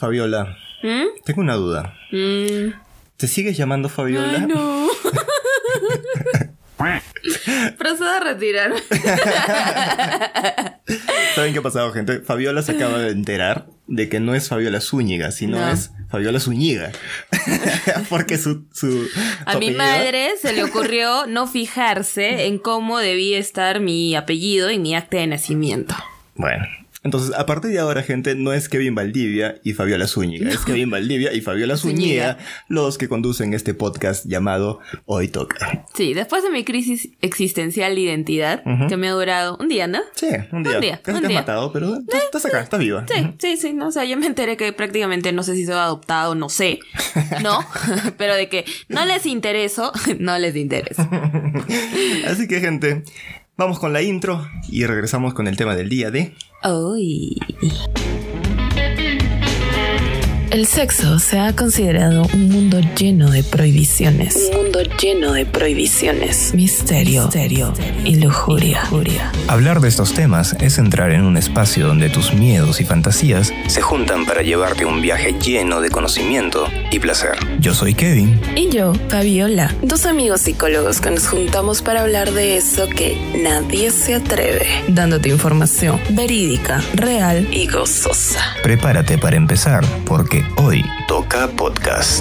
Fabiola, tengo una duda. ¿Te sigues llamando Fabiola? Ay, no. Procedo a retirarme. ¿Saben qué ha pasado, gente? Fabiola se acaba de enterar de que no es Fabiola Zúñiga, sino es Fabiola Zúñiga. Porque su a mi madre se le ocurrió no fijarse en cómo debía estar mi apellido y mi acta de nacimiento. Bueno, entonces, a partir de ahora, gente, no es Kevin Valdivia y Fabiola Zúñiga. Es Kevin Valdivia y Fabiola Zúñiga los que conducen este podcast llamado Hoy Toca. Sí, después de mi crisis existencial de identidad, que me ha durado un día, ¿no? Sí, un día. Casi te has matado, pero estás acá, estás viva. Sí, no, o sea, yo me enteré que prácticamente no sé si soy adoptado, no sé, ¿no? Pero de que no les intereso, no les interesa. Así que, gente, vamos con la intro y regresamos con el tema del día de... Uy. El sexo se ha considerado un mundo lleno de prohibiciones. Misterio y lujuria. Hablar de estos temas es entrar en un espacio donde tus miedos y fantasías se juntan para llevarte un viaje lleno de conocimiento y placer. Yo soy Kevin. Y yo, Fabiola. Dos amigos psicólogos que nos juntamos para hablar de eso que nadie se atreve. Dándote información verídica, real y gozosa. Prepárate para empezar, porque hoy toca podcast.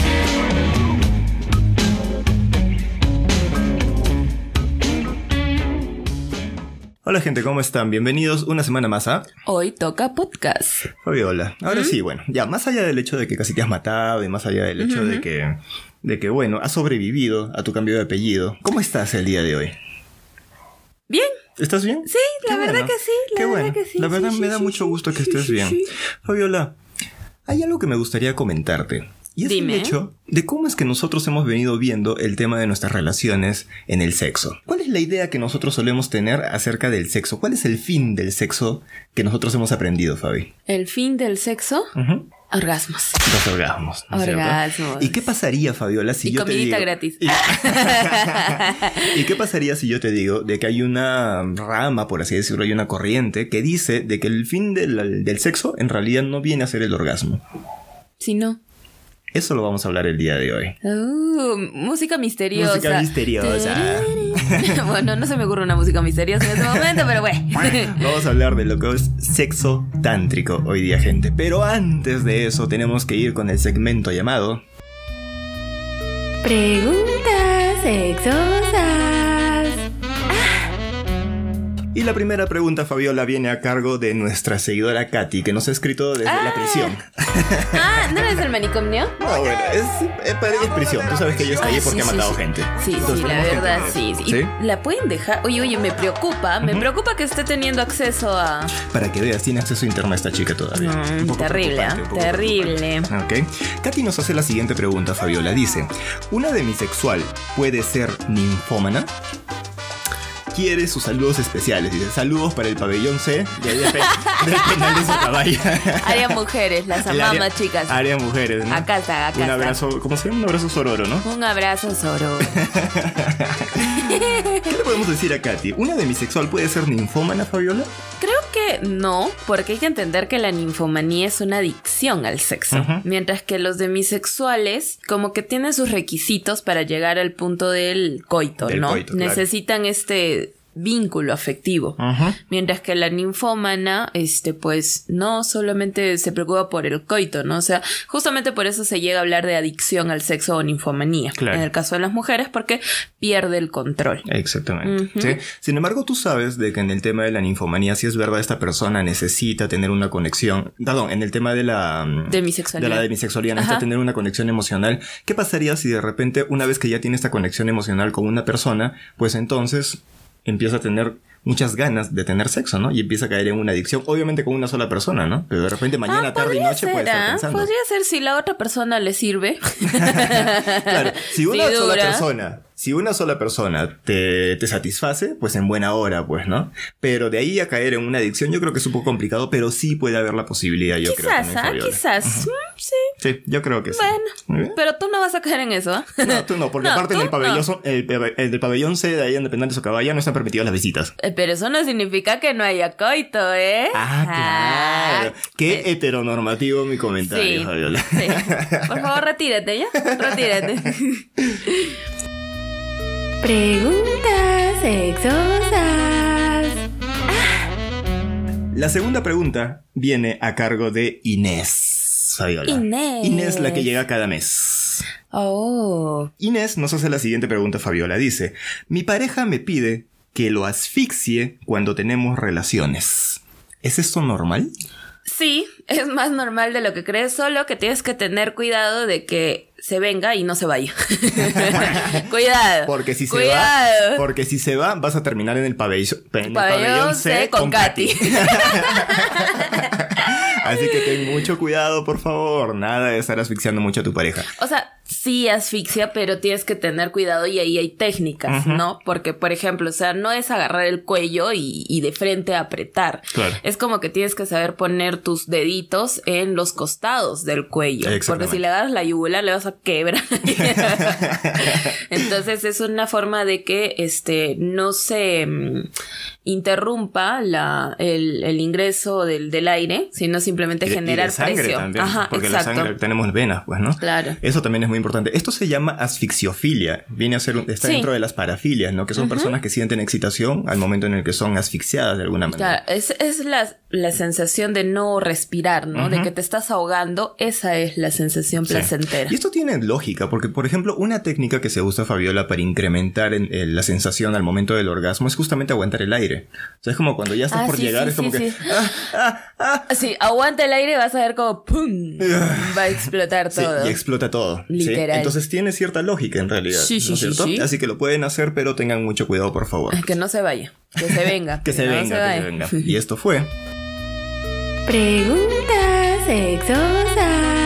Hola, gente, ¿cómo están? Bienvenidos una semana más a... Hoy toca podcast. Fabiola, ahora sí, bueno, ya más allá del hecho de que casi te has matado y más allá del hecho de que, bueno, has sobrevivido a tu cambio de apellido, ¿cómo estás el día de hoy? Bien. ¿Estás bien? Sí, la verdad que sí. La verdad me da mucho gusto que estés bien. Fabiola, hay algo que me gustaría comentarte. Y es el hecho de cómo es que nosotros hemos venido viendo el tema de nuestras relaciones en el sexo. ¿Cuál es la idea que nosotros solemos tener acerca del sexo? ¿Cuál es el fin del sexo que nosotros hemos aprendido, Fabi? ¿El fin del sexo? Orgasmos. Los orgasmos, ¿no es orgasmos. cierto? ¿Y qué pasaría, Fabiola, si yo te digo... comidita gratis. ¿Y qué pasaría si yo te digo de que hay una rama, por así decirlo, hay una corriente que dice de que el fin del sexo en realidad no viene a ser el orgasmo? Si no. Eso lo vamos a hablar el día de hoy. Música misteriosa. Música misteriosa. Bueno, no se me ocurre una música misteriosa en este momento, pero bueno. Vamos a hablar de lo que es sexo tántrico hoy día, gente. Pero antes de eso tenemos que ir con el segmento llamado... Preguntas sexosas. Y la primera pregunta, Fabiola, viene a cargo de nuestra seguidora Katy, que nos ha escrito desde la prisión. ¿No es el manicomio? No, bueno, es prisión. Tú sabes que ella está ahí porque ha matado gente. Sí, entonces, la verdad, sí. ¿Sí? ¿Y la pueden dejar? Oye, me preocupa que esté teniendo acceso a... Para que veas, tiene acceso a internet esta chica todavía. Terrible. Ok. Katy nos hace la siguiente pregunta, Fabiola. Dice, ¿una demisexual puede ser ninfómana? Quiere sus saludos especiales. Dice, saludos para el pabellón C del penal de Socabaya. Área mujeres, las amamos, chicas. Área mujeres, ¿no? Acá está. Un abrazo, ¿cómo se llama? Un abrazo sororo, ¿no? Un abrazo sororo. ¿Qué le podemos decir a Katy? ¿Una demisexual puede ser ninfómana, Fabiola? Creo que no, porque hay que entender que la ninfomanía es una adicción al sexo. Mientras que los demisexuales como que tienen sus requisitos para llegar al punto del coito, ¿no? Coito, claro. Necesitan vínculo afectivo. Mientras que la ninfómana, pues no solamente se preocupa por el coito, ¿no? O sea, justamente por eso se llega a hablar de adicción al sexo o ninfomanía. Claro. En el caso de las mujeres, porque pierde el control. Exactamente. ¿Sí? Sin embargo, tú sabes de que en el tema de la ninfomanía, si es verdad, esta persona necesita tener una conexión. Perdón, en el tema de la demisexualidad necesita tener una conexión emocional. ¿Qué pasaría si de repente, una vez que ya tiene esta conexión emocional con una persona, pues entonces empieza a tener muchas ganas de tener sexo, ¿no? Y empieza a caer en una adicción, obviamente con una sola persona, ¿no? Pero de repente mañana, tarde y noche puede estar pensando. Podría ser si la otra persona le sirve. Claro, si una sola persona te satisface, pues en buena hora, pues, ¿no? Pero de ahí a caer en una adicción yo creo que es un poco complicado, pero sí puede haber la posibilidad, yo creo. Quizás. Sí, yo creo que sí. Bueno, pero tú no vas a caer en eso, ¿eh? No, tú no, porque aparte en el pabellón, el del pabellón C de ahí en Dependiente de Socabaya no están permitidas las visitas. Pero eso no significa que no haya coito, ¿eh? Claro. Qué heteronormativo mi comentario, sí, Fabiola. Sí. Por favor, retírate, ¿ya? Retírate. Preguntas sexosas. La segunda pregunta viene a cargo de Inés, Fabiola. Inés, la que llega cada mes. Oh. Inés nos hace la siguiente pregunta, Fabiola. Dice, mi pareja me pide que lo asfixie cuando tenemos relaciones. ¿Es esto normal? Sí, es más normal de lo que crees, solo que tienes que tener cuidado de que se venga y no se vaya. Cuidado. Porque si se va, vas a terminar en el pabellón C con Katy. Así que ten mucho cuidado, por favor. Nada de estar asfixiando mucho a tu pareja. O sea, sí asfixia, pero tienes que tener cuidado y ahí hay técnicas, ¿no? Porque, por ejemplo, o sea, no es agarrar el cuello y de frente apretar. Claro. Es como que tienes que saber poner tus deditos en los costados del cuello. Porque si le agarras la yugular, le vas a quebrar. Entonces, es una forma de que no se interrumpa el ingreso del aire, sino simplemente generar presión. También, porque exacto. La sangre tenemos venas, pues, ¿no? Claro. Eso también es muy importante. Esto se llama asfixiofilia. Viene a ser está dentro de las parafilias, ¿no? Que son personas que sienten excitación al momento en el que son asfixiadas de alguna manera. Claro, es la sensación de no respirar, ¿no? De que te estás ahogando. Esa es la sensación placentera. Y esto tiene lógica, porque, por ejemplo, una técnica que se usa, Fabiola, para incrementar la sensación al momento del orgasmo es justamente aguantar el aire. O sea, es como cuando ya estás por llegar, es como que... Sí, aguanta el aire y vas a ver como ¡pum! Va a explotar todo. Sí, y explota todo. Literal. ¿Sí? Entonces tiene cierta lógica en realidad. ¿No es cierto? Sí. Así que lo pueden hacer, pero tengan mucho cuidado, por favor. Que no se vaya. Que se venga. que se venga. Y esto fue... Preguntas sexosas.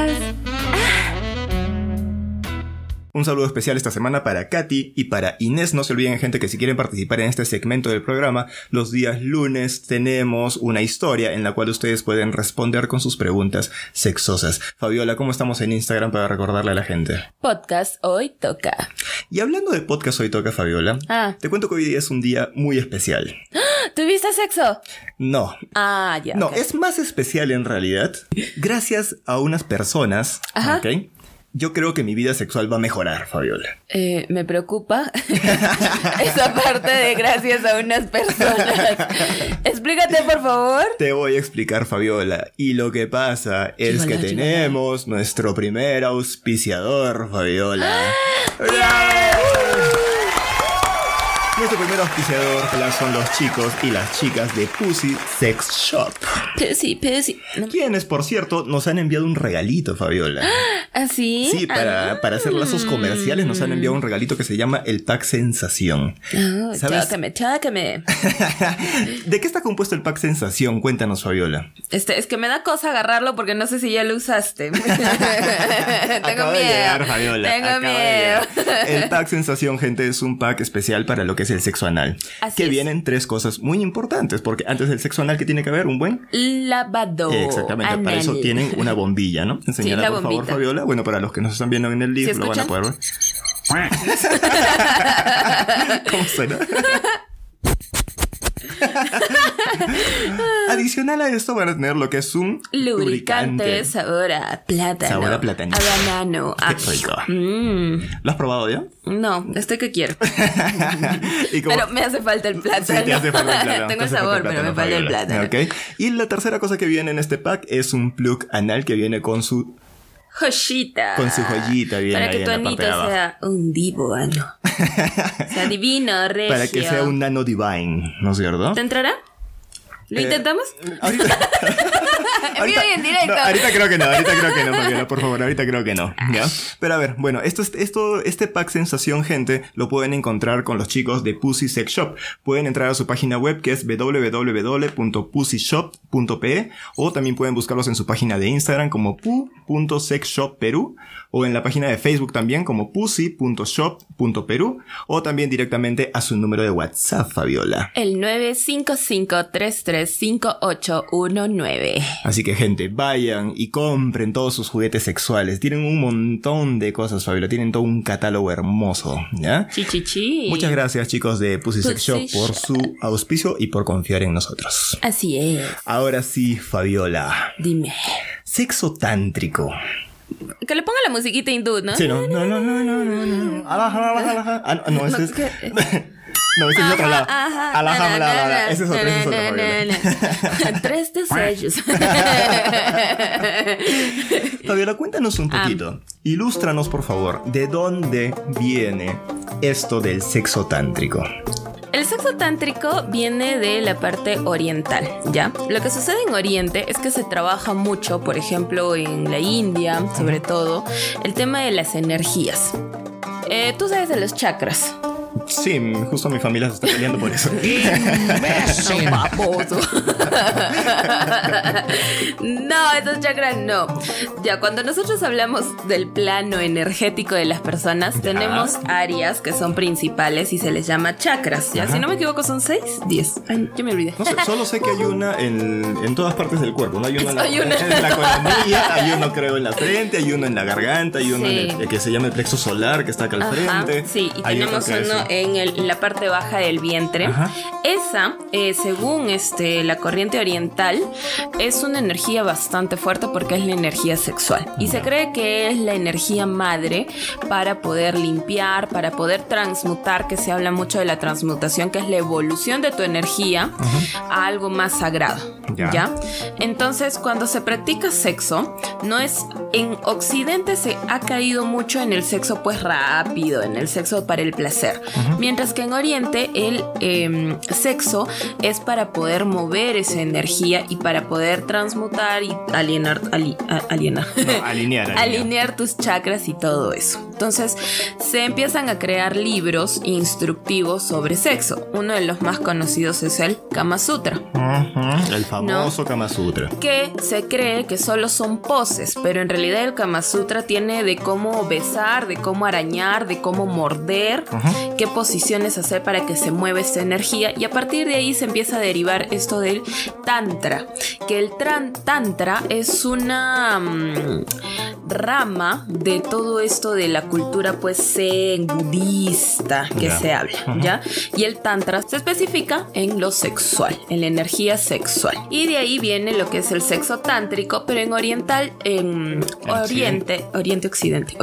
Un saludo especial esta semana para Katy y para Inés. No se olviden, gente, que si quieren participar en este segmento del programa, los días lunes tenemos una historia en la cual ustedes pueden responder con sus preguntas sexosas. Fabiola, ¿cómo estamos en Instagram para recordarle a la gente? Podcast Hoy Toca. Y hablando de Podcast Hoy Toca, Fabiola, te cuento que hoy día es un día muy especial. ¿Tuviste sexo? No. Ya. No, es más especial en realidad. Gracias a unas personas, ¿ok? Yo creo que mi vida sexual va a mejorar, Fabiola. Me preocupa esa parte de gracias a unas personas. Explícate, por favor. Te voy a explicar, Fabiola. Y lo que pasa es que tenemos nuestro primer auspiciador, Fabiola. Nuestro primer auspiciador son los chicos y las chicas de Pussy Sex Shop. Pussy. Quienes, por cierto, nos han enviado un regalito, Fabiola. ¿Ah, sí? Sí, para hacer lazos comerciales nos han enviado un regalito que se llama el Pack Sensación. ¿Sabes? Chácame. ¿De qué está compuesto el Pack Sensación? Cuéntanos, Fabiola. Es que me da cosa agarrarlo porque no sé si ya lo usaste. Tengo Acaba miedo. De llegar, Fabiola. Tengo miedo. El Pack Sensación, gente, es un pack especial para lo que es el sexo anal. Que vienen 3 cosas muy importantes, porque antes del sexo anal, ¿qué tiene que haber? Un buen lavado. Exactamente, anal. Para eso tienen una bombilla, ¿no? Enseñala, por favor, Fabiola. Bueno, para los que nos están viendo en el live, lo van a poder ver. ¿Cómo suena? Adicional a esto van a tener lo que es un lubricante sabor a plátano. Sabor a plátano. A banano. Qué rico. ¿Lo has probado ya? No, estoy que quiero. Pero me hace falta el plátano. Sí, te hace falta el plátano. Tengo el sabor, pero me falta el plátano. Okay. Y la tercera cosa que viene en este pack es un plug anal que viene con su joyita. Con su joyita bien para ahí que tu anito sea un divo ano. Sea divino, regio. Para que sea un nano divine, ¿no es cierto? ¿Te entrará? ¿Lo intentamos? Ahorita. En vivo y en directo. No, ahorita creo que no, Fabiola, por favor, ahorita creo que no. ¿Ya? Pero a ver, bueno, este pack sensación, gente, lo pueden encontrar con los chicos de Pussy Sex Shop. Pueden entrar a su página web, que es www.pussyshop.pe, o también pueden buscarlos en su página de Instagram como pussy.sexshopperú o en la página de Facebook también como pussy.shop.perú o también directamente a su número de WhatsApp, Fabiola. El 955-335819. Así que, gente, vayan y compren todos sus juguetes sexuales. Tienen un montón de cosas, Fabiola. Tienen todo un catálogo hermoso, ¿ya? Chichichi. Muchas gracias, chicos de Pussy Sex Shop por su auspicio y por confiar en nosotros. Así es. Ahora sí, Fabiola. Dime. Sexo tántrico. Que le ponga la musiquita hindú, ¿no? Sí, no. Alaja. Ah, no, ese es... No, ese es otro lado. Alaja. Ese es otro, Fabiola. 3 deseos. Fabiola, cuéntanos un poquito. Ilústranos, por favor, ¿de dónde viene esto del sexo tántrico? El sexo tántrico viene de la parte oriental, ¿ya? Lo que sucede en Oriente es que se trabaja mucho, por ejemplo, en la India, sobre todo, el tema de las energías. Tú sabes de los chakras. Sí, justo mi familia se está peleando por eso. ¡Imbécil! ¡Baboso! No, esos chakras no. Ya, cuando nosotros hablamos del plano energético de las personas, tenemos áreas que son principales y se les llama chakras. ¿Ya? Si no me equivoco, ¿son 6? 10. Ay, yo me olvidé. No sé, solo sé que hay una en todas partes del cuerpo, ¿no? Hay uno en la coronilla, hay uno creo en la frente, hay uno en la garganta, hay uno en el que se llama el plexo solar, que está acá al frente. Sí, y tenemos uno en la parte baja del vientre. Esa, según la corriente oriental, es una energía bastante fuerte porque es la energía sexual. Y se cree que es la energía madre para poder limpiar, para poder transmutar, que se habla mucho de la transmutación, que es la evolución de tu energía a algo más sagrado. ¿Ya? Entonces, cuando se practica sexo, no es... En Occidente se ha caído mucho en el sexo pues rápido, en el sexo para el placer. Mientras que en Oriente el sexo es para poder mover esa energía y para poder transmutar y alinear tus chakras y todo eso. Entonces se empiezan a crear libros instructivos sobre sexo. Uno de los más conocidos es el Kama Sutra. El famoso Kama Sutra. Que se cree que solo son poses, pero en realidad el Kama Sutra tiene de cómo besar, de cómo arañar, de cómo morder, qué posiciones hacer para que se mueva esta energía, y a partir de ahí se empieza a derivar esto del Tantra, que el Tantra es una rama de todo esto de la cultura pues zen, budista que se habla, ¿ya? Y el Tantra se especifica en lo sexual, en la energía sexual, y de ahí viene lo que es el sexo tántrico, pero en oriental, en Occidente.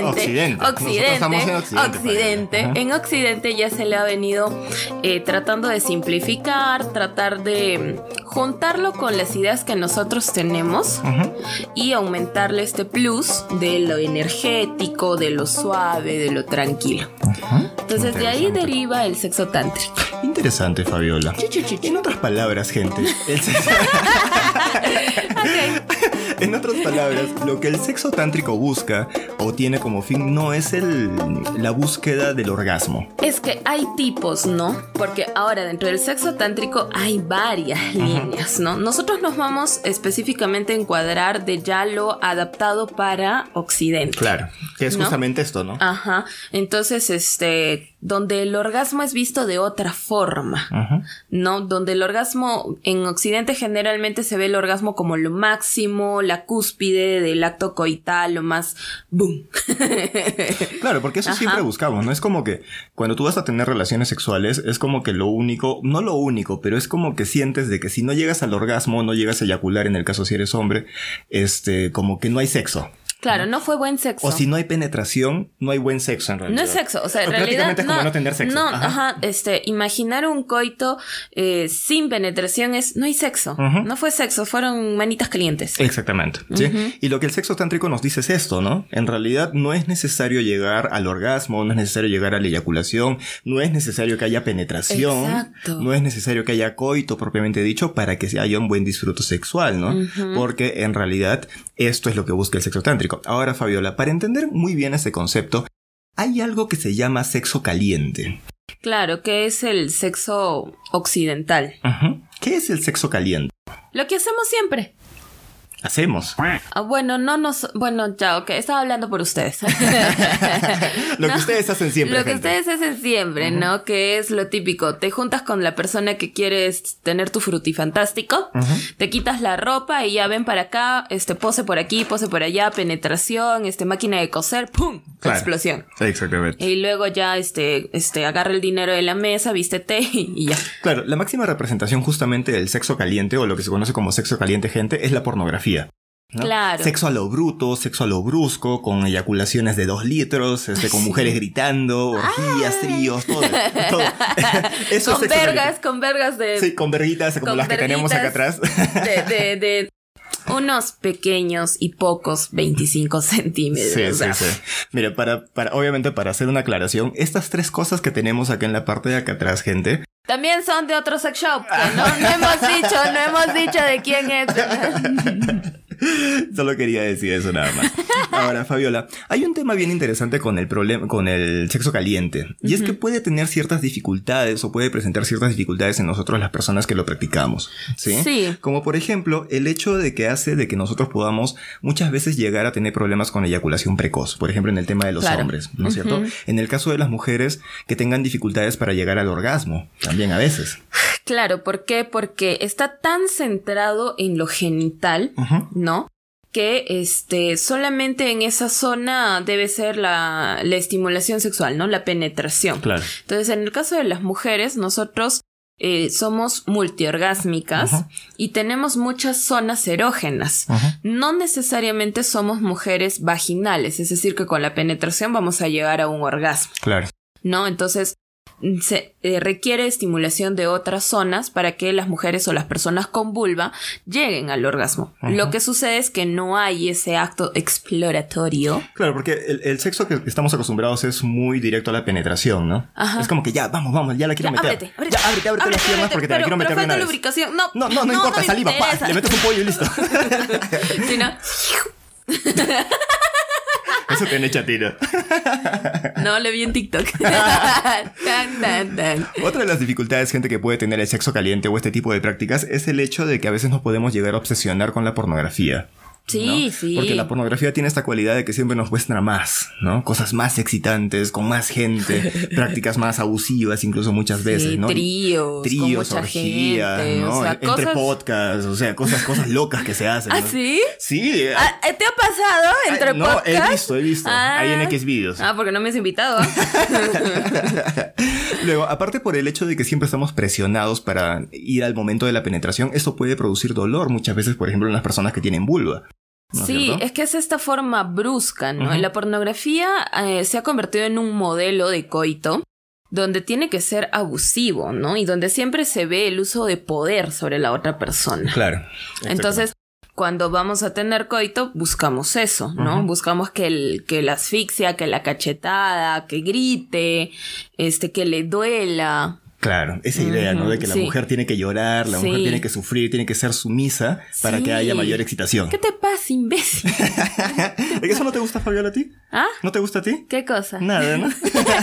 En Occidente ya se le ha venido tratando de simplificar, tratar de juntarlo con las ideas que nosotros tenemos y aumentarle este plus de lo energético, de lo suave, de lo tranquilo. Entonces de ahí deriva el sexo tántrico. Interesante, Fabiola. En otras palabras, gente, el sexo... En otras palabras, lo que el sexo tántrico busca o tiene como fin no es la búsqueda del orgasmo. Es que hay tipos, ¿no? Porque ahora dentro del sexo tántrico hay varias líneas, ¿no? Nosotros nos vamos específicamente a encuadrar de ya lo adaptado para Occidente. Claro, que es justamente esto, ¿no? Entonces, donde el orgasmo es visto de otra forma, ¿no? Donde el orgasmo en Occidente generalmente se ve el orgasmo como lo máximo, la cúspide del acto coital, lo más boom. Claro, porque eso siempre buscamos, ¿no? Es como que cuando tú vas a tener relaciones sexuales, es como que lo único, no lo único, pero es como que sientes de que si no llegas al orgasmo, no llegas a eyacular, en el caso si eres hombre, como que no hay sexo. Claro, no fue buen sexo. O si no hay penetración, no hay buen sexo en realidad. No es sexo, o sea, en realidad es como no tener sexo. No, imaginar un coito sin penetración no hay sexo. No fue sexo, fueron manitas calientes. Exactamente, ¿sí? Y lo que el sexo tántrico nos dice es esto, ¿no? En realidad no es necesario llegar al orgasmo, no es necesario llegar a la eyaculación, no es necesario que haya penetración. Exacto. No es necesario que haya coito propiamente dicho para que haya un buen disfrute sexual, ¿no? Porque en realidad esto es lo que busca el sexo tántrico. Ahora, Fabiola, para entender muy bien este concepto, hay algo que se llama sexo caliente. Claro, que es el sexo occidental. ¿Qué es el sexo caliente? Lo que hacemos siempre. hacemos. Bueno, ya, ok, estaba hablando por ustedes. Lo que ustedes hacen siempre. Lo que ustedes hacen siempre, ¿no? Que es lo típico. Te juntas con la persona que quieres tener tu frutifantástico, te quitas la ropa y ya ven para acá, pose por aquí, pose por allá, penetración, máquina de coser, ¡pum! Claro. Explosión. Exactamente. Y luego ya, agarra el dinero de la mesa, vístete y ya. Claro, la máxima representación justamente del sexo caliente, o lo que se conoce como sexo caliente, gente, es la pornografía, ¿no? Claro. Sexo a lo bruto, sexo a lo brusco, con eyaculaciones de 2 litros, con mujeres gritando, orgías, tríos, todo. Eso con vergas de... Sí, con verguitas como las que tenemos acá atrás. De unos pequeños y pocos 25 centímetros. Sí. Mira, obviamente para hacer una aclaración, estas 3 cosas que tenemos acá en la parte de acá atrás, gente... También son de otro sex shop, que no hemos dicho de quién es. Solo quería decir eso nada más. Ahora, Fabiola, hay un tema bien interesante con el sexo caliente. Y es que puede tener ciertas dificultades o puede presentar ciertas dificultades en nosotros las personas que lo practicamos. ¿Sí? Como por ejemplo, el hecho de que hace de que nosotros podamos muchas veces llegar a tener problemas con eyaculación precoz. Por ejemplo, en el tema de los hombres, ¿no es cierto? En el caso de las mujeres que tengan dificultades para llegar al orgasmo, también a veces. Claro, ¿por qué? Porque está tan centrado en lo genital, ¿no? Que solamente en esa zona debe ser la estimulación sexual, ¿no? La penetración. Claro. Entonces, en el caso de las mujeres, nosotros somos multiorgásmicas y tenemos muchas zonas erógenas. No necesariamente somos mujeres vaginales, es decir, que con la penetración vamos a llegar a un orgasmo. Claro. ¿No? Entonces, se requiere estimulación de otras zonas para que las mujeres o las personas con vulva lleguen al orgasmo. Lo que sucede es que no hay ese acto exploratorio. Claro, porque el sexo que estamos acostumbrados es muy directo a la penetración, ¿no? Es como que ya, vamos, ya la quiero meter. Ábrete las piernas porque te la quiero meter de una vez. Lubricación. No importa, saliva, pa, le metes un pollo y listo. ¿Sí, no? Eso tiene chatino. No, le vi en TikTok. Otra de las dificultades, gente, que puede tener el sexo caliente o este tipo de prácticas es el hecho de que a veces nos podemos llegar a obsesionar con la pornografía. Sí, ¿no? sí. Porque la pornografía tiene esta cualidad de que siempre nos muestra más, ¿no? Cosas más excitantes, con más gente, prácticas más abusivas, incluso muchas veces, sí, ¿no? Tríos, orgías, gente, ¿no? O sea, entre podcasts, o sea, cosas locas que se hacen, ¿no? ¿Ah, sí? Sí. ¿Te ha pasado entre podcasts? No, he visto. Ahí en Xvideos. Porque no me has invitado. Luego, aparte por el hecho de que siempre estamos presionados para ir al momento de la penetración, esto puede producir dolor muchas veces, por ejemplo, en las personas que tienen vulva. ¿No sí, cierto? es que es esta forma brusca, ¿no? La pornografía se ha convertido en un modelo de coito donde tiene que ser abusivo, ¿no? Y donde siempre se ve el uso de poder sobre la otra persona. Claro. Entonces, cuando vamos a tener coito, buscamos eso, ¿no? Buscamos que la asfixia, que la cachetada, que grite, que le duela. Claro, esa idea, ¿no? De que la mujer tiene que llorar, la mujer tiene que sufrir, tiene que ser sumisa para que haya mayor excitación. ¿Qué te pasa, imbécil? ¿Eso no te gusta, Fabiola, a ti? ¿Ah? ¿No te gusta a ti? ¿Qué cosa? Nada, ¿no?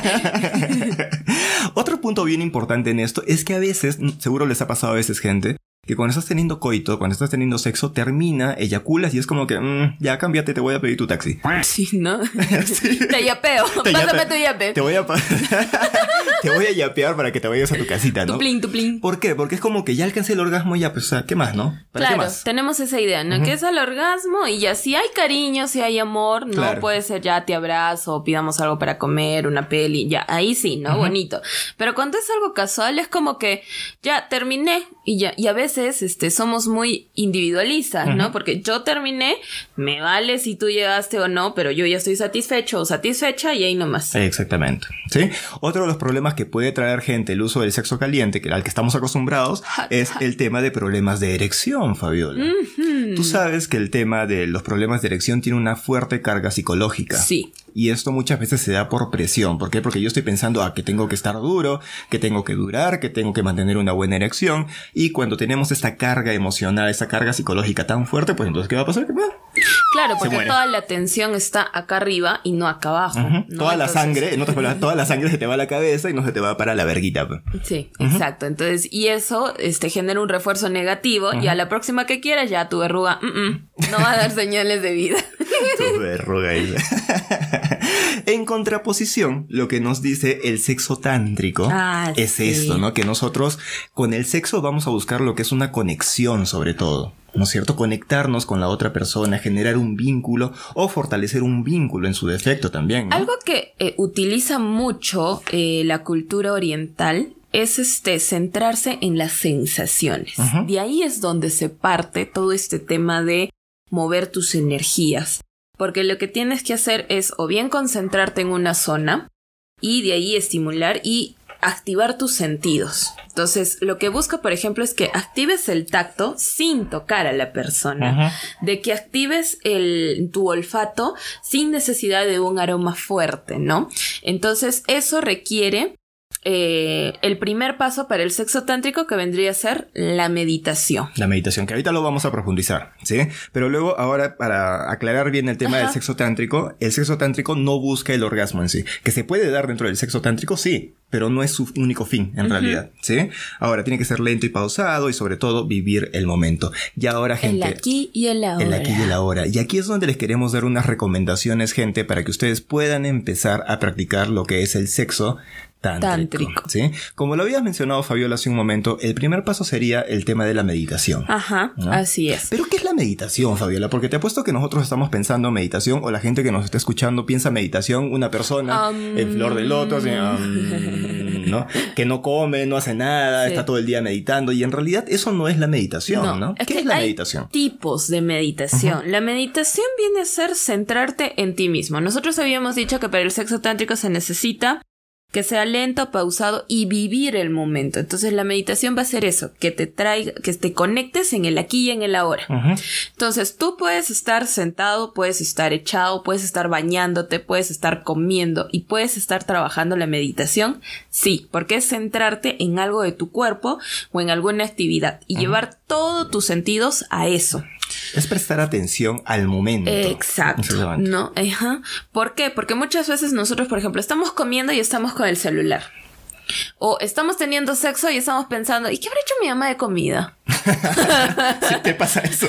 Otro punto bien importante en esto es que a veces, seguro les ha pasado a veces, gente, que cuando estás teniendo coito, cuando estás teniendo sexo, termina, eyaculas y es como que, ya cámbiate, te voy a pedir tu taxi. Sí, ¿no? Sí. Te yapeo. Pásame tu yape. Te voy a yapear para que te vayas a tu casita, ¿no? Tu plin. ¿Por qué? Porque es como que ya alcancé el orgasmo y ya, pues, ¿qué más, no? Claro, ¿qué más? Tenemos esa idea, ¿no? Que es el orgasmo y ya si hay cariño, si hay amor, ¿no? Claro. Puede ser ya te abrazo, pidamos algo para comer, una peli, ya, ahí sí, ¿no? Bonito. Pero cuando es algo casual es como que ya terminé y ya, y a veces somos muy individualistas, ¿no? Porque yo terminé, me vale si tú llegaste o no, pero yo ya estoy satisfecho o satisfecha y ahí nomás. Exactamente, ¿sí? Otro de los problemas que puede traer, gente, el uso del sexo caliente, al que estamos acostumbrados, es el tema de problemas de erección, Fabiola. Tú sabes que el tema de los problemas de erección tiene una fuerte carga psicológica. Sí. Y esto muchas veces se da por presión. ¿Por qué? Porque yo estoy pensando que tengo que estar duro, que tengo que durar, que tengo que mantener una buena erección. Y cuando tenemos esta carga emocional, esta carga psicológica tan fuerte, pues entonces ¿qué va a pasar? Claro, porque toda la tensión está acá arriba y no acá abajo. ¿no? Toda la sangre, en otras palabras, toda la sangre se te va a la cabeza y no se te va para la verguita. Sí, exacto. Entonces, y eso genera un refuerzo negativo y a la próxima que quieras ya tu verruga no va a dar señales de vida. Tu verruga. En contraposición, lo que nos dice el sexo tántrico es esto, ¿no? Que nosotros con el sexo vamos a buscar lo que es una conexión sobre todo. ¿No es cierto? Conectarnos con la otra persona, generar un vínculo o fortalecer un vínculo en su defecto también, ¿no? Algo que utiliza mucho la cultura oriental es centrarse en las sensaciones. De ahí es donde se parte todo este tema de mover tus energías. Porque lo que tienes que hacer es o bien concentrarte en una zona y de ahí estimular y activar tus sentidos. Entonces, lo que busca, por ejemplo, es que actives el tacto sin tocar a la persona. De que actives tu olfato sin necesidad de un aroma fuerte, ¿no? Entonces, eso requiere el primer paso para el sexo tántrico, que vendría a ser la meditación. La meditación, que ahorita lo vamos a profundizar, ¿sí? Pero luego, ahora, para aclarar bien el tema del sexo tántrico, el sexo tántrico no busca el orgasmo en sí. Que se puede dar dentro del sexo tántrico, sí, pero no es su único fin, en realidad, ¿sí? Ahora, tiene que ser lento y pausado y, sobre todo, vivir el momento. Y ahora, gente... El aquí y el ahora. El aquí y el ahora. Y aquí es donde les queremos dar unas recomendaciones, gente, para que ustedes puedan empezar a practicar lo que es el sexo tántrico, ¿sí? Como lo habías mencionado, Fabiola, hace un momento, el primer paso sería el tema de la meditación. ¿No? Así es. ¿Pero qué es la meditación, Fabiola? Porque te apuesto que nosotros estamos pensando meditación, o la gente que nos está escuchando piensa meditación, una persona en flor de loto, así, ¿no? Que no come, no hace nada, está todo el día meditando, y en realidad eso no es la meditación, ¿no? ¿Qué es la meditación? Tipos de meditación. La meditación viene a ser centrarte en ti mismo. Nosotros habíamos dicho que para el sexo tántrico se necesita que sea lento, pausado y vivir el momento. Entonces la meditación va a ser eso, que te conectes en el aquí y en el ahora. Entonces tú puedes estar sentado, puedes estar echado, puedes estar bañándote, puedes estar comiendo y puedes estar trabajando la meditación. Sí, porque es centrarte en algo de tu cuerpo o en alguna actividad y llevar todos tus sentidos a eso. Es prestar atención al momento. Exacto. ¿No? ¿Por qué? Porque muchas veces nosotros, por ejemplo, estamos comiendo y estamos con el celular. O estamos teniendo sexo y estamos pensando, ¿y qué habrá hecho mi mamá de comida? ¿Sí te pasa eso?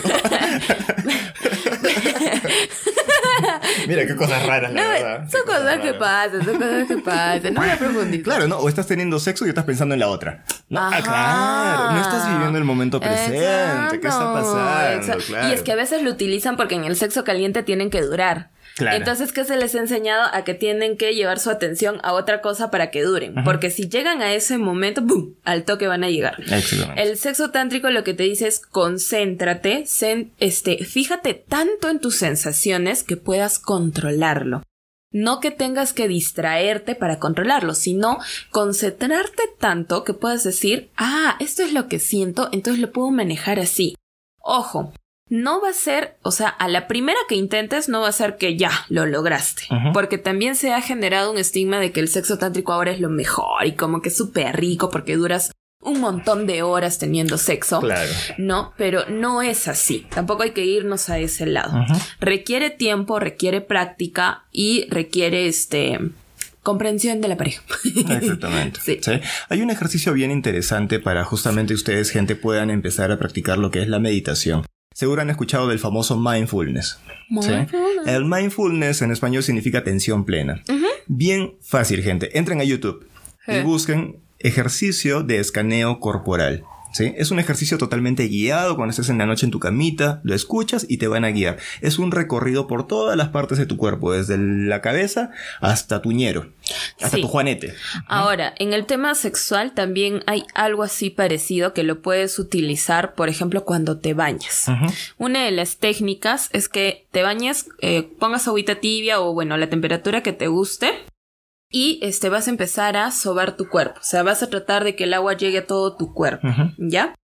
Mira qué cosas raras, la verdad. Son cosas que pasan. No me profundizar. Claro, ¿no? O estás teniendo sexo y estás pensando en la otra. No, claro. No estás viviendo el momento presente. Exacto. ¿Qué está pasando? Claro. Y es que a veces lo utilizan porque en el sexo caliente tienen que durar. Claro. Entonces, ¿qué se les ha enseñado? A que tienen que llevar su atención a otra cosa para que duren. Porque si llegan a ese momento, ¡boom!, al toque van a llegar. Excelente. El sexo tántrico lo que te dice es concéntrate, fíjate tanto en tus sensaciones que puedas controlarlo. No que tengas que distraerte para controlarlo, sino concentrarte tanto que puedas decir, esto es lo que siento, entonces lo puedo manejar así. Ojo. No va a ser, a la primera que intentes no va a ser que ya lo lograste. Porque también se ha generado un estigma de que el sexo tántrico ahora es lo mejor y como que es súper rico porque duras un montón de horas teniendo sexo. Claro. No, pero no es así. Tampoco hay que irnos a ese lado. Requiere tiempo, requiere práctica y requiere comprensión de la pareja. Exactamente. Sí. Hay un ejercicio bien interesante para justamente ustedes, gente, puedan empezar a practicar lo que es la meditación. Seguro han escuchado del famoso mindfulness. ¿Sí? El mindfulness en español significa atención plena. Bien fácil, gente. Entren a YouTube y busquen ejercicio de escaneo corporal. ¿Sí? Es un ejercicio totalmente guiado. Cuando estés en la noche en tu camita, lo escuchas y te van a guiar. Es un recorrido por todas las partes de tu cuerpo, desde la cabeza hasta tu ñero, hasta tu juanete. Ahora, en el tema sexual también hay algo así parecido que lo puedes utilizar, por ejemplo, cuando te bañas. Una de las técnicas es que te bañes, pongas agüita tibia o la temperatura que te guste. Y vas a empezar a sobar tu cuerpo. O sea, vas a tratar de que el agua llegue a todo tu cuerpo. ¿Ya?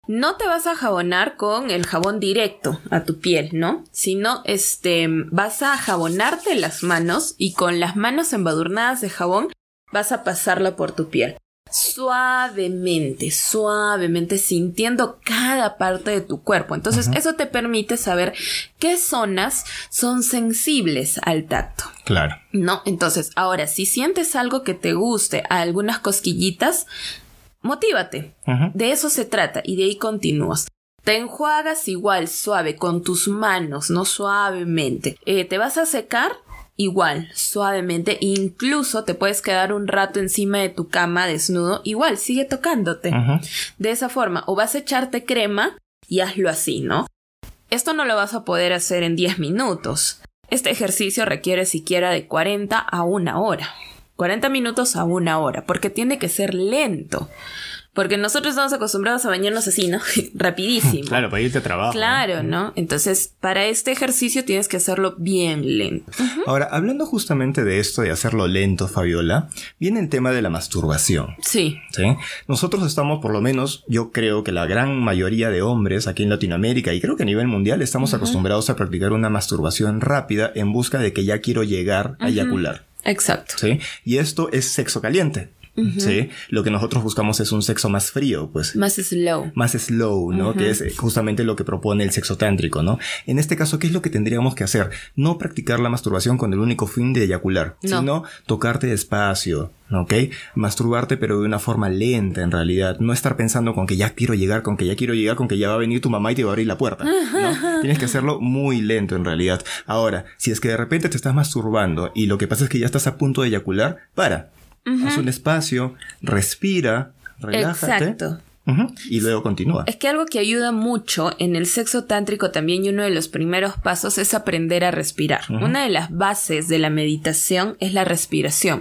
no te vas a jabonar con el jabón directo a tu piel, ¿no? Sino, vas a jabonarte las manos y con las manos embadurnadas de jabón vas a pasarla por tu piel. Suavemente, suavemente, sintiendo cada parte de tu cuerpo. Entonces, eso te permite saber qué zonas son sensibles al tacto. Claro. ¿No? Entonces, ahora, si sientes algo que te guste, algunas cosquillitas, motívate. De eso se trata y de ahí continúas. Te enjuagas igual, suave, con tus manos, no suavemente. Te vas a secar igual, suavemente. Incluso te puedes quedar un rato encima de tu cama desnudo. Igual, sigue tocándote. De esa forma. O vas a echarte crema y hazlo así, ¿no? Esto no lo vas a poder hacer en 10 minutos. Este ejercicio requiere siquiera de 40 a 1 hora. 40 minutos a 1 hora, porque tiene que ser lento. Porque nosotros estamos acostumbrados a bañarnos así, ¿no? Rapidísimo. Claro, para irte a trabajo. Claro, ¿no? Entonces, para este ejercicio tienes que hacerlo bien lento. Ahora, hablando justamente de esto de hacerlo lento, Fabiola, viene el tema de la masturbación. Sí. ¿Sí? Nosotros estamos, por lo menos, yo creo que la gran mayoría de hombres aquí en Latinoamérica y creo que a nivel mundial estamos acostumbrados a practicar una masturbación rápida en busca de que ya quiero llegar a eyacular. Exacto. ¿Sí? Y esto es sexo caliente. ¿Sí? Lo que nosotros buscamos es un sexo más frío, pues. Más slow. Más slow, ¿no? Que es justamente lo que propone el sexo tántrico, ¿no? En este caso, ¿qué es lo que tendríamos que hacer? No practicar la masturbación con el único fin de eyacular, sino tocarte despacio, ¿ok? Masturbarte, pero de una forma lenta, en realidad. No estar pensando con que ya quiero llegar, con que ya va a venir tu mamá y te va a abrir la puerta, ¿no? Tienes que hacerlo muy lento, en realidad. Ahora, si es que de repente te estás masturbando y lo que pasa es que ya estás a punto de eyacular, haz un espacio, respira, relájate. Exacto. Y luego continúa. Es que algo que ayuda mucho en el sexo tántrico también y uno de los primeros pasos es aprender a respirar. Una de las bases de la meditación es la respiración.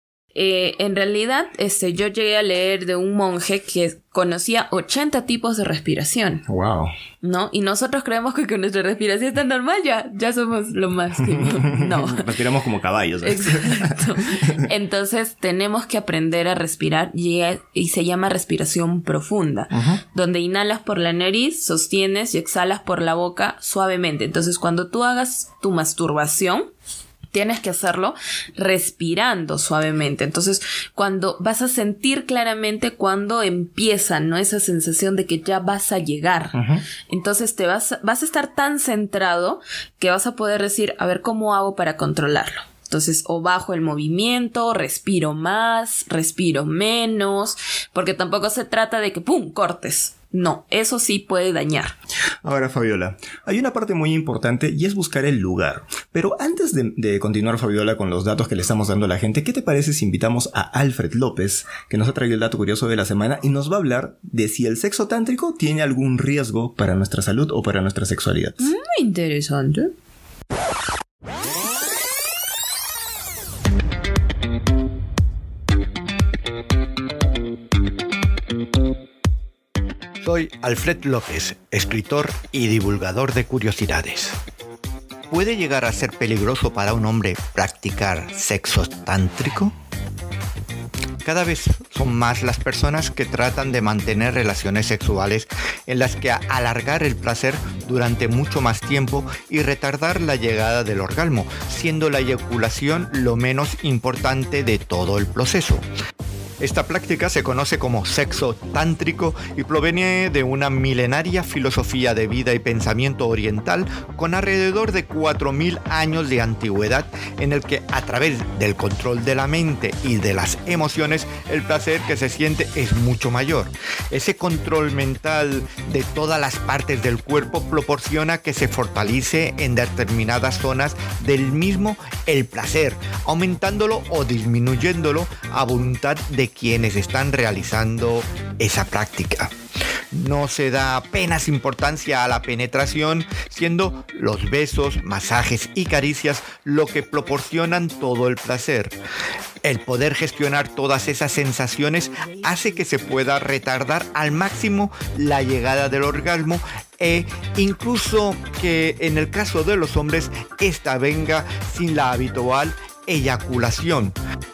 En realidad, yo llegué a leer de un monje que conocía 80 tipos de respiración. Wow. ¿No? Y nosotros creemos que con nuestra respiración es tan normal, ya somos lo máximo. No. Respiramos como caballos. Exacto. Entonces, tenemos que aprender a respirar y se llama respiración profunda, donde inhalas por la nariz, sostienes y exhalas por la boca suavemente. Entonces, cuando tú hagas tu masturbación, tienes que hacerlo respirando suavemente. Entonces, cuando vas a sentir claramente cuando empieza, ¿no? Esa sensación de que ya vas a llegar. Entonces, vas a estar tan centrado que vas a poder decir, a ver, ¿cómo hago para controlarlo? Entonces, o bajo el movimiento, respiro más, respiro menos, porque tampoco se trata de que ¡pum! Cortes. No, eso sí puede dañar. Ahora, Fabiola, hay una parte muy importante y es buscar el lugar. Pero antes de continuar, Fabiola, con los datos que le estamos dando a la gente, ¿qué te parece si invitamos a Alfred López, que nos ha traído el dato curioso de la semana y nos va a hablar de si el sexo tántrico tiene algún riesgo para nuestra salud o para nuestra sexualidad? Muy interesante. Soy Alfred López, escritor y divulgador de curiosidades. ¿Puede llegar a ser peligroso para un hombre practicar sexo tántrico? Cada vez son más las personas que tratan de mantener relaciones sexuales en las que alargar el placer durante mucho más tiempo y retardar la llegada del orgasmo, siendo la eyaculación lo menos importante de todo el proceso. Esta práctica se conoce como sexo tántrico y proviene de una milenaria filosofía de vida y pensamiento oriental con alrededor de 4.000 años de antigüedad, en el que a través del control de la mente y de las emociones el placer que se siente es mucho mayor. Ese control mental de todas las partes del cuerpo proporciona que se fortalece en determinadas zonas del mismo el placer, aumentándolo o disminuyéndolo a voluntad de quienes están realizando esa práctica. No se da apenas importancia a la penetración, siendo los besos, masajes y caricias lo que proporcionan todo el placer. El poder gestionar todas esas sensaciones hace que se pueda retardar al máximo la llegada del orgasmo e incluso que en el caso de los hombres esta venga sin la habitual eyaculación.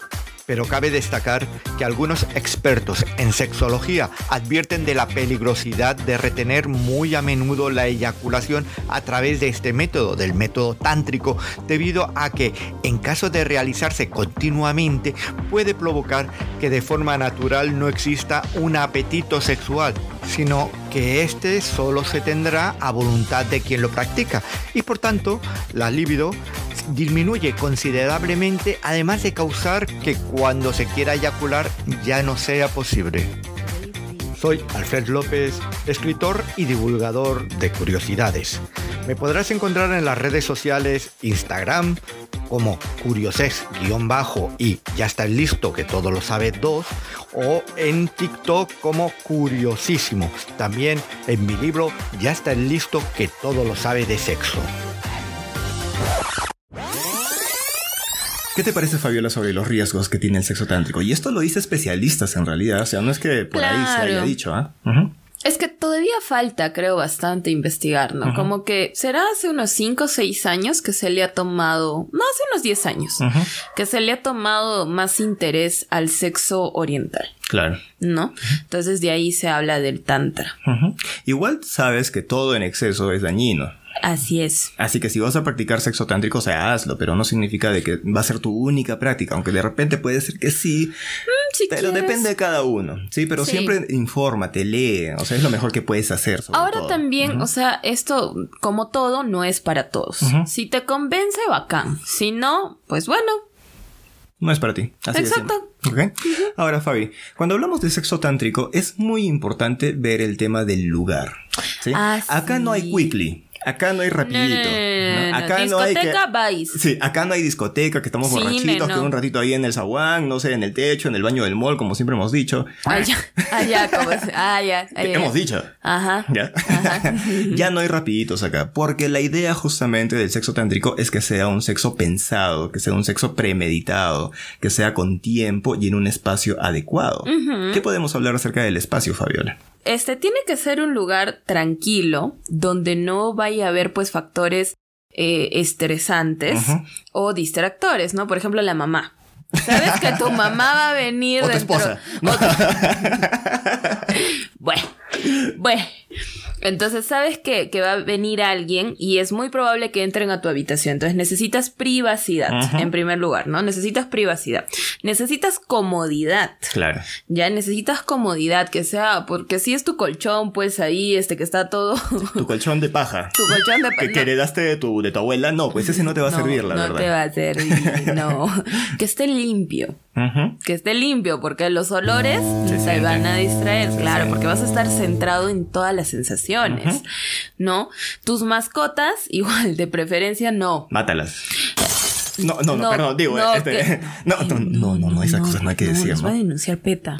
Pero cabe destacar que algunos expertos en sexología advierten de la peligrosidad de retener muy a menudo la eyaculación a través de este método, del método tántrico, debido a que en caso de realizarse continuamente puede provocar que de forma natural no exista un apetito sexual, sino que este solo se tendrá a voluntad de quien lo practica y por tanto la libido disminuye considerablemente, además de causar que cuando se quiera eyacular ya no sea posible. Soy Alfred López, escritor y divulgador de curiosidades. Me podrás encontrar en las redes sociales Instagram como curiosex_ y ya está listo que todo lo sabe 2, o en TikTok como curiosísimo. También en mi libro Ya está listo que todo lo sabe de sexo. ¿Qué te parece, Fabiola, sobre los riesgos que tiene el sexo tántrico? Y esto lo dice especialistas en realidad, o sea, no es que por ahí se haya dicho, ¿ah? Es que todavía falta, creo, bastante investigar, ¿no? Como que será hace unos 5 o 6 años que se le ha tomado, no, hace unos 10 años, que se le ha tomado más interés al sexo oriental. Claro. ¿No? Entonces de ahí se habla del tantra. Igual sabes que todo en exceso es dañino. Así es. Así que si vas a practicar sexo tántrico, o sea, hazlo, pero no significa de que va a ser tu única práctica, aunque de repente puede ser que sí, pero quieres. Depende de cada uno, ¿sí? Pero siempre infórmate, lee, o sea, es lo mejor que puedes hacer. Ahora todo. También, o sea, esto, como todo, no es para todos. Si te convence, bacán. Si no, pues bueno. No es para ti. Así Exacto. ¿Okay? Ahora, Fabi, cuando hablamos de sexo tántrico, es muy importante ver el tema del lugar, ¿sí? Acá no hay quickly. Acá no hay rapidito. No. Acá discoteca, no hay vais. Sí, acá no hay discoteca, que estamos borrachitos, que un ratito ahí en el zaguán, no sé, en el techo, en el baño del mall, como siempre hemos dicho. Hemos dicho. Ajá. ¿Ya? Ajá. Ya no hay rapiditos acá, porque la idea justamente del sexo tántrico es que sea un sexo pensado, que sea un sexo premeditado, que sea con tiempo y en un espacio adecuado. ¿Qué podemos hablar acerca del espacio, Fabiola? Tiene que ser un lugar tranquilo, donde no vaya a haber, pues, factores estresantes o distractores, ¿no? Por ejemplo, la mamá. ¿Sabes que tu mamá va a venir o tu esposa? No. Bueno. Entonces sabes que va a venir alguien y es muy probable que entren a tu habitación. Entonces necesitas privacidad, en primer lugar, ¿no? Necesitas privacidad. Necesitas comodidad. Claro. Ya necesitas comodidad, que sea, porque si es tu colchón, pues ahí, que está todo... Tu colchón de paja. Tu colchón de paja. Que heredaste de tu abuela, no, pues ese no te va a servir, la verdad. No te va a servir, no. Que esté limpio. Que esté limpio, porque los olores se van a distraer, claro, porque vas a estar centrado en todas las sensaciones, ¿no? Tus mascotas, igual, de preferencia, no. Mátalas. No, perdón, digo, no, esas cosas no hay que decir, ¿no? Va a denunciar PETA.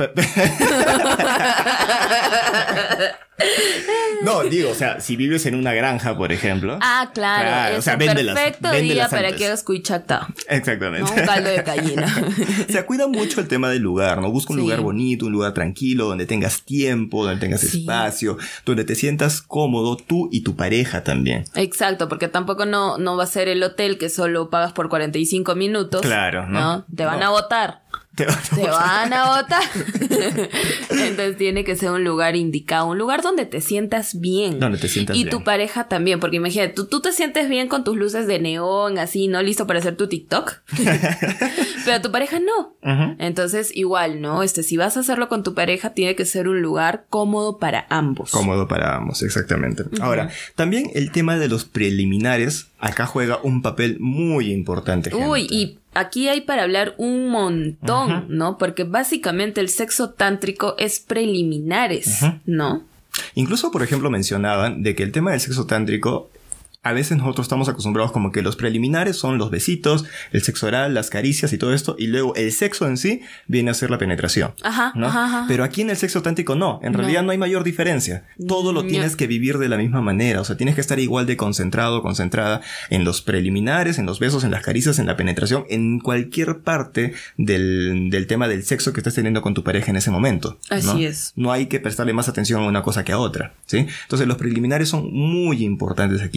No, digo, o sea, si vives en una granja, por ejemplo. Claro, es, o sea, perfecto día para que hagas cuichacta. Exactamente. ¿No? Un caldo de gallina. O sea, cuida mucho el tema del lugar, ¿no? Busca un lugar bonito, un lugar tranquilo, donde tengas tiempo, donde tengas espacio, donde te sientas cómodo tú y tu pareja también. Exacto, porque tampoco no va a ser el hotel que solo pagas por 45 minutos. Claro, ¿no? Te van a botar. Te van a botar. Entonces tiene que ser un lugar indicado, un lugar donde te sientas bien. Y tu pareja también, porque imagínate, tú te sientes bien con tus luces de neón, así, ¿no? Listo para hacer tu TikTok. Pero tu pareja no. Entonces, igual, ¿no? Si vas a hacerlo con tu pareja, tiene que ser un lugar cómodo para ambos. Cómodo para ambos, exactamente. Ahora, también el tema de los preliminares acá juega un papel muy importante, gente. Y aquí hay para hablar un montón, ¿no? Porque básicamente el sexo tántrico es preliminares, ¿no? Incluso, por ejemplo, mencionaban de que el tema del sexo tántrico, a veces nosotros estamos acostumbrados como que los preliminares son los besitos, el sexo oral, las caricias y todo esto, y luego el sexo en sí viene a ser la penetración. ¿No? Pero aquí en el sexo tántrico no, en realidad no hay mayor diferencia. Todo lo tienes que vivir de la misma manera, o sea, tienes que estar igual de concentrado, concentrada en los preliminares, en los besos, en las caricias, en la penetración, en cualquier parte del tema del sexo que estés teniendo con tu pareja en ese momento. Así es. No hay que prestarle más atención a una cosa que a otra, ¿sí? Entonces los preliminares son muy importantes aquí.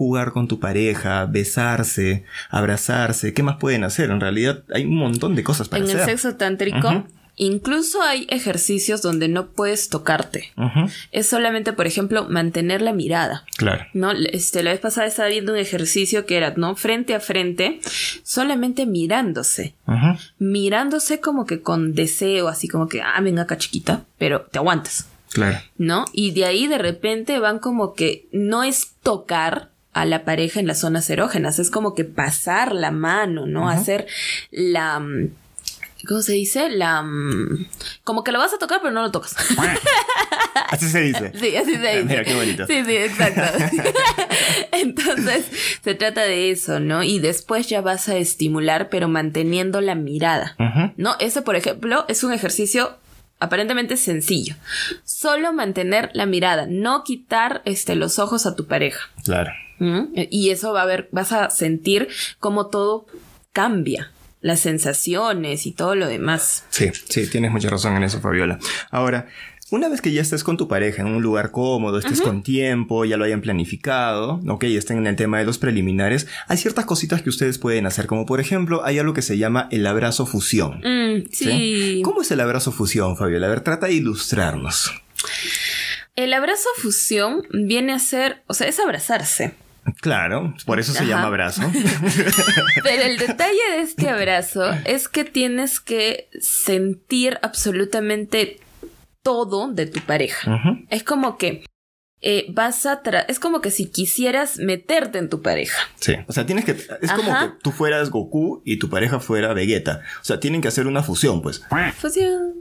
jugar con tu pareja, besarse, abrazarse. ¿Qué más pueden hacer? En realidad hay un montón de cosas para hacer. En el sexo tántrico, incluso hay ejercicios donde no puedes tocarte. Es solamente, por ejemplo, mantener la mirada. Claro. ¿No? La vez pasada estaba viendo un ejercicio que era, ¿no? Frente a frente, solamente mirándose. Mirándose como que con deseo, así como que, venga acá chiquita, pero te aguantas. Claro. ¿No? Y de ahí de repente van como que no es tocar a la pareja en las zonas erógenas, es como que pasar la mano, ¿no? Hacer la... ¿Cómo se dice? Como que lo vas a tocar, pero no lo tocas. Así se dice. Sí, así se dice. Mira, qué bonito. Sí, exacto. Entonces, se trata de eso, ¿no? Y después ya vas a estimular, pero manteniendo la mirada, ¿no? Ese, por ejemplo, es un ejercicio aparentemente sencillo. Solo mantener la mirada, no quitar los ojos a tu pareja. Claro. Y eso vas a sentir cómo todo cambia. Las sensaciones y todo lo demás. Sí, tienes mucha razón en eso, Fabiola. Ahora, una vez que ya estés con tu pareja en un lugar cómodo, estés con tiempo, ya lo hayan planificado, estén en el tema de los preliminares, hay ciertas cositas que ustedes pueden hacer, como por ejemplo, hay algo que se llama el abrazo fusión. Sí. ¿Cómo es el abrazo fusión, Fabiola? A ver, trata de ilustrarnos. El abrazo fusión viene a ser, es abrazarse. Claro, por eso se llama abrazo. Pero el detalle de este abrazo es que tienes que sentir absolutamente todo de tu pareja. Es como que es como que si quisieras meterte en tu pareja. Sí, o sea, tienes que... Es como que tú fueras Goku y tu pareja fuera Vegeta. O sea, tienen que hacer una fusión, pues. Fusión.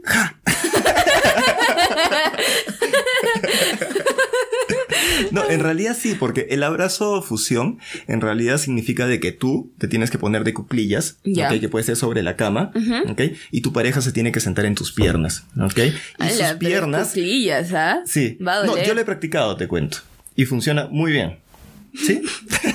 No, en realidad sí, porque el abrazo fusión en realidad significa de que tú te tienes que poner de cuclillas, que puede ser sobre la cama, y tu pareja se tiene que sentar en tus piernas, y sus piernas... Cuclillas, ¿ah? Sí. No, yo lo he practicado, te cuento, y funciona muy bien. ¿Sí?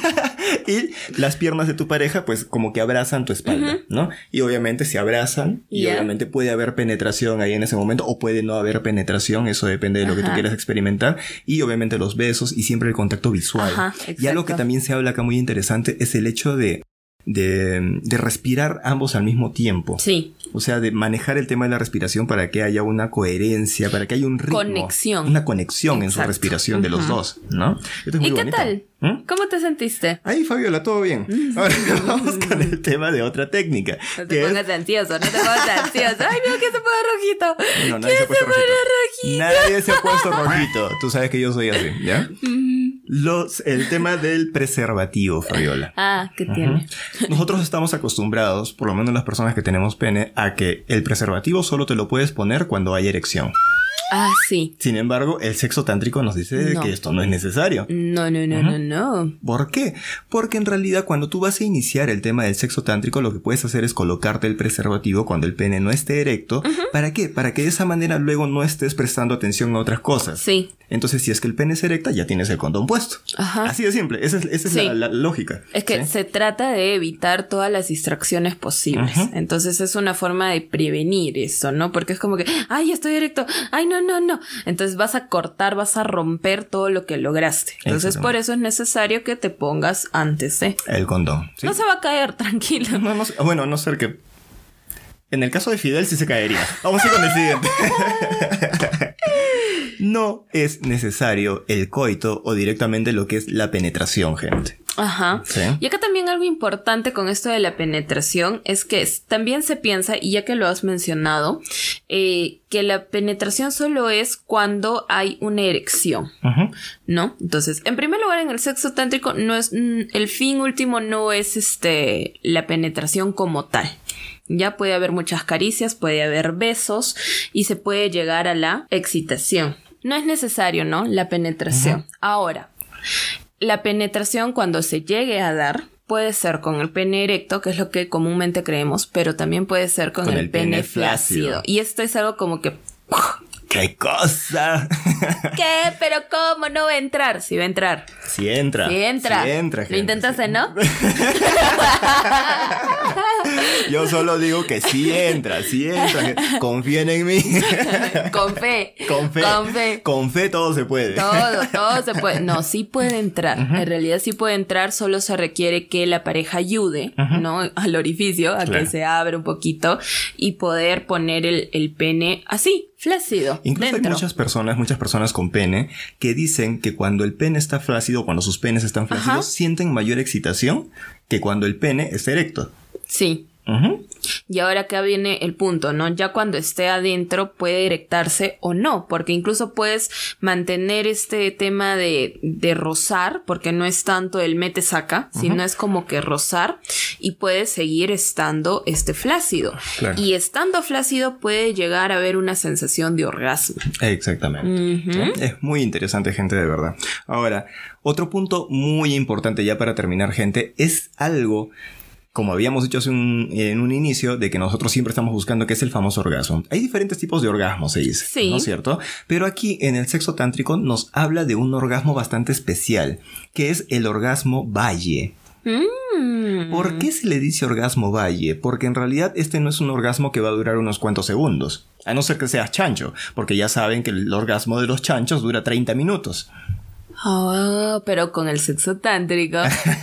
Y las piernas de tu pareja pues como que abrazan tu espalda, ¿no? Y obviamente se abrazan y obviamente puede haber penetración ahí en ese momento o puede no haber penetración, eso depende de lo que tú quieras experimentar, y obviamente los besos y siempre el contacto visual. Y algo que también se habla acá muy interesante es el hecho de respirar ambos al mismo tiempo. Sí. O sea, de manejar el tema de la respiración para que haya una coherencia, para que haya un ritmo. Una conexión en su respiración de los dos, ¿no? Esto es muy bonito. ¿Qué tal? ¿Cómo te sentiste? Ahí, Fabiola, todo bien. Ahora vamos con el tema de otra técnica. No te pongas ansioso, no te pongas ansioso. Ay, mira que se pone rojito. No, nadie se ha puesto rojito. Nadie se ha puesto rojito. Tú sabes que yo soy así, ¿ya? El tema del preservativo, Fabiola. ¿Qué tiene? Nosotros estamos acostumbrados, por lo menos las personas que tenemos pene, a que el preservativo solo te lo puedes poner cuando hay erección. Sí. Sin embargo, el sexo tántrico nos dice que esto no es necesario. No. ¿Por qué? Porque en realidad cuando tú vas a iniciar el tema del sexo tántrico, lo que puedes hacer es colocarte el preservativo cuando el pene no esté erecto. ¿Para qué? Para que de esa manera luego no estés prestando atención a otras cosas. Sí. Entonces, si es que el pene es erecta, ya tienes el condón puesto. Así de simple. Esa es la lógica. Es que se trata de evitar todas las distracciones posibles. Entonces, es una forma de prevenir eso, ¿no? Porque es como que, ay, estoy erecto. Ay, no. Entonces, vas a cortar, vas a romper todo lo que lograste. Entonces, por eso es necesario que te pongas antes, el condón. ¿Sí? No se va a caer, tranquilo. Bueno, a no ser que... En el caso de Fidel sí se caería. Vamos a ir con el siguiente. No es necesario el coito o directamente lo que es la penetración, gente. ¿Sí? Y acá también algo importante con esto de la penetración es que también se piensa, y ya que lo has mencionado, que la penetración solo es cuando hay una erección, ¿no? Entonces, en primer lugar, en el sexo tántrico no es el fin último no es la penetración como tal. Ya puede haber muchas caricias, puede haber besos y se puede llegar a la excitación. No es necesario, ¿no? La penetración. Ahora, la penetración cuando se llegue a dar puede ser con el pene erecto, que es lo que comúnmente creemos, pero también puede ser con el pene flácido. Y esto es algo como que... ¡Qué cosa! ¿Qué? ¿Pero cómo no va a entrar? Sí va a entrar. Sí entra. Sí entra. Sí entra, gente. ¿Lo intentaste, no? Yo solo digo que sí entra. Confíen en mí. Con fe. Con fe todo se puede. Todo se puede. No, sí puede entrar. En realidad sí puede entrar, solo se requiere que la pareja ayude, ¿no? Al orificio, a que se abra un poquito y poder poner el pene así, flácido. Incluso dentro. Hay muchas personas con pene que dicen que cuando el pene está flácido, cuando sus penes están flácidos, sienten mayor excitación que cuando el pene está erecto. Sí. Y ahora acá viene el punto, ¿no? Ya cuando esté adentro puede erectarse o no, porque incluso puedes mantener este tema de rozar, porque no es tanto el mete-saca, sino es como que rozar, y puedes seguir estando flácido. Claro. Y estando flácido puede llegar a haber una sensación de orgasmo. Exactamente. ¿Sí? Es muy interesante, gente, de verdad. Ahora, otro punto muy importante ya para terminar, gente, es algo... Como habíamos dicho en un inicio, de que nosotros siempre estamos buscando, que es el famoso orgasmo. Hay diferentes tipos de orgasmos, se dice, sí, ¿no es cierto? Pero aquí en el sexo tántrico nos habla de un orgasmo bastante especial, que es el orgasmo valle. ¿Por qué se le dice orgasmo valle? Porque en realidad este no es un orgasmo que va a durar unos cuantos segundos, a no ser que seas chancho, porque ya saben que el orgasmo de los chanchos dura 30 minutos. Oh, pero con el sexo tántrico.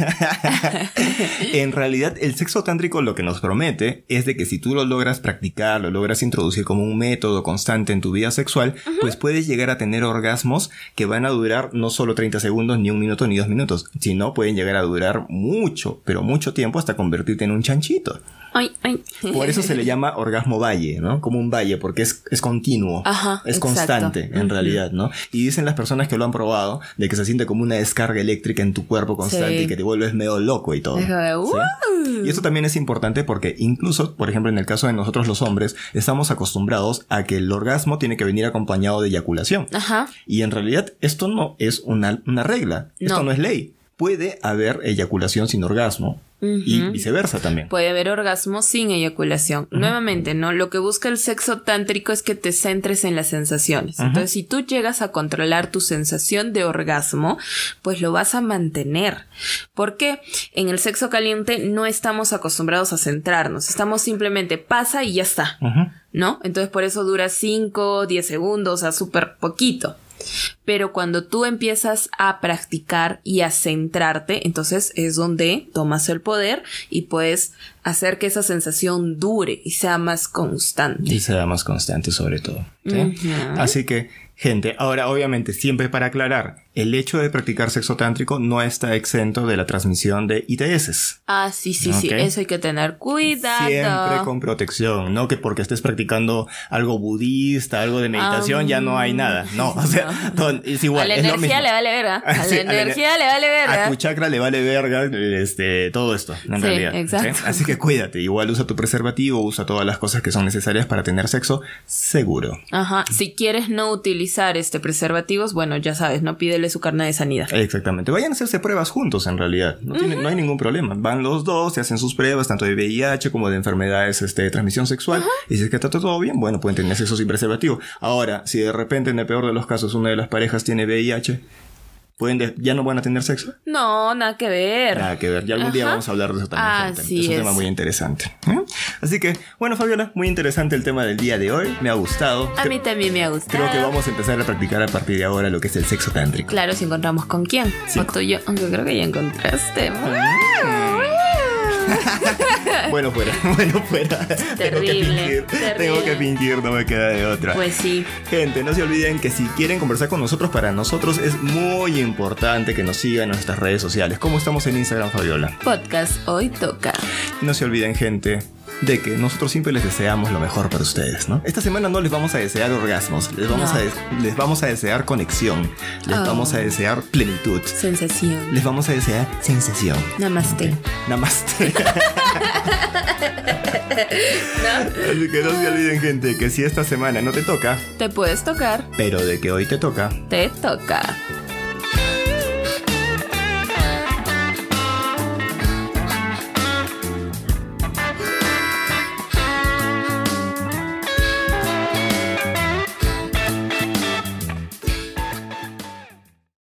En realidad, el sexo tántrico lo que nos promete es de que si tú lo logras practicar, lo logras introducir como un método constante en tu vida sexual, pues puedes llegar a tener orgasmos que van a durar no solo 30 segundos, ni 1 minuto, ni 2 minutos, sino pueden llegar a durar mucho, pero mucho tiempo hasta convertirte en un chanchito. Ay. Por eso se le llama orgasmo valle, ¿no? Como un valle, porque es continuo. Ajá, es constante, en realidad, ¿no? Y dicen las personas que lo han probado, de que se siente como una descarga eléctrica en tu cuerpo constante y que te vuelves medio loco y todo. ¿Sí? Y eso también es importante porque incluso, por ejemplo, en el caso de nosotros los hombres, estamos acostumbrados a que el orgasmo tiene que venir acompañado de eyaculación. Ajá. Y en realidad esto no es una regla. Esto no es ley. Puede haber eyaculación sin orgasmo. Y viceversa también. Puede haber orgasmo sin eyaculación. Nuevamente, ¿no? Lo que busca el sexo tántrico es que te centres en las sensaciones. Entonces, si tú llegas a controlar tu sensación de orgasmo, pues lo vas a mantener. Porque en el sexo caliente no estamos acostumbrados a centrarnos. Estamos simplemente pasa y ya está. ¿No? Entonces, por eso dura 5, 10 segundos, o sea, súper poquito. Pero cuando tú empiezas a practicar y a centrarte, entonces es donde tomas el poder y puedes hacer que esa sensación dure y sea más constante. Y sea más constante sobre todo, ¿sí? Así que, gente, ahora obviamente siempre para aclarar, el hecho de practicar sexo tántrico no está exento de la transmisión de ITS. Ah, sí, eso hay que tener cuidado. Siempre con protección, no que porque estés practicando algo budista, algo de meditación ya no hay nada, no, o sea, es igual. A la energía le vale verga, a la energía le vale verga. A tu chakra le vale verga todo esto, en realidad. Exacto. ¿Sí? Así que cuídate, igual usa tu preservativo, usa todas las cosas que son necesarias para tener sexo seguro. Ajá, si quieres no utilizar preservativos, bueno, ya sabes, no pídele su carnet de sanidad. Exactamente. Vayan a hacerse pruebas juntos, en realidad. No hay ningún problema. Van los dos, se hacen sus pruebas, tanto de VIH como de enfermedades de transmisión sexual. Y si es que está todo bien, bueno, pueden tener sexo sin preservativo. Ahora, si de repente, en el peor de los casos, una de las parejas tiene VIH, ¿ya no van a tener sexo? No, nada que ver. Nada que ver. Ya algún día vamos a hablar de eso también. Así es un tema muy interesante. Así que, bueno, Fabiola, muy interesante el tema del día de hoy. Me ha gustado. A mí también me ha gustado. Creo que vamos a empezar a practicar a partir de ahora lo que es el sexo tántrico. Claro, si encontramos con quién. Sí. O tú y yo, aunque creo que ya encontraste. Bueno, fuera. Terrible. Tengo que fingir, no me queda de otra. Pues sí. Gente, no se olviden que si quieren conversar con nosotros, para nosotros es muy importante que nos sigan en nuestras redes sociales. ¿Cómo estamos en Instagram, Fabiola? Podcast Hoy Toca. No se olviden, gente, de que nosotros siempre les deseamos lo mejor para ustedes, ¿no? Esta semana no les vamos a desear orgasmos, les vamos a desear conexión, les vamos a desear plenitud, sensación, les vamos a desear sensación. Namaste. Okay. Namaste. Así que no se olviden, gente, que si esta semana no te toca, te puedes tocar, pero de que hoy te toca, te toca.